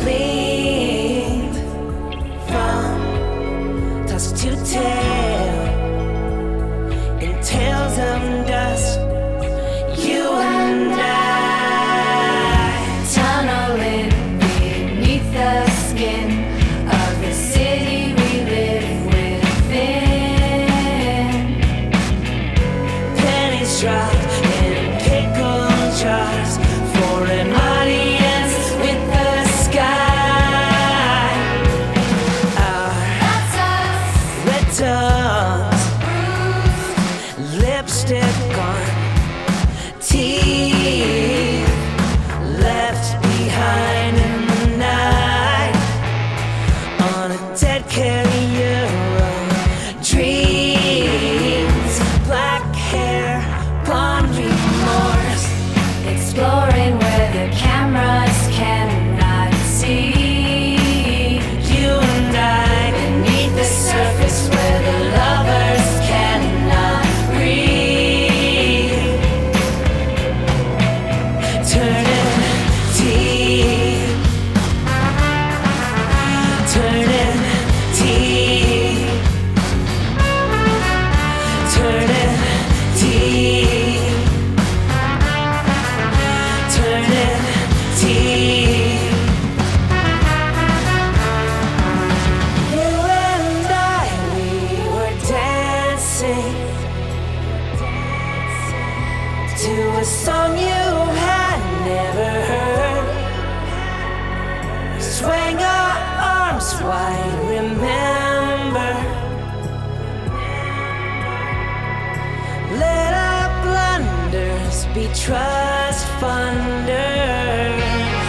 gleamed from dusk to tail, in tales of dust, you and I, tunneling beneath the skin of the city we live within. Pennies dropped in pickle jars for an audience with the sky. Our That's us, red tongues, bruised, lipstick on, teeth left behind in the night, on a dead carrier of dreams. Black hair, blonde remorse, exploring where the cameras cannot see. you and I, Beneath the surface where the lovers cannot breathe. turning teeth, turning teeth, turning teeth, turning teeth. You and I, we were dancing to a song you had never heard. Swing our arms wide, remember. Let our blunders be trust funders.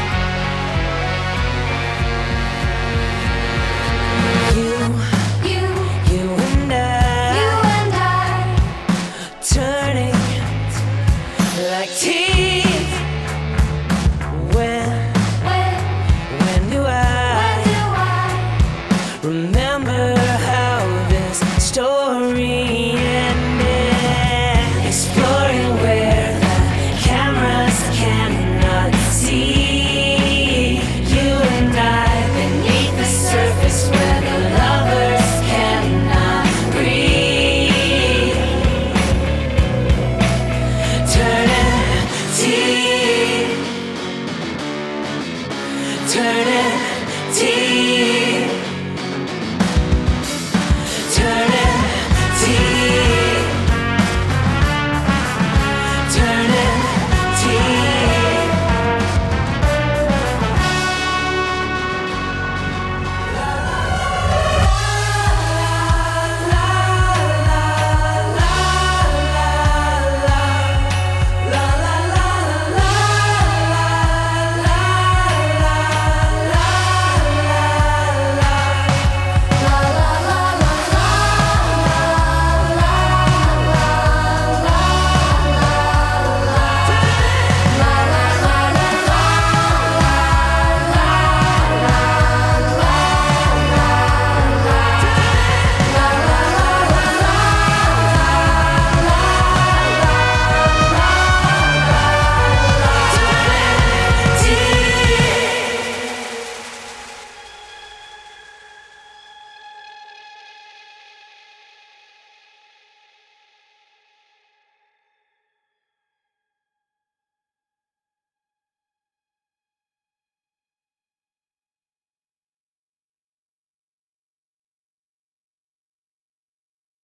You You, and you I, and I, turning like teeth. When do when I do I remember how this story ended? Exploring where the cameras cannot see. You and I, beneath the surface where the lovers cannot breathe. turning teeth, turning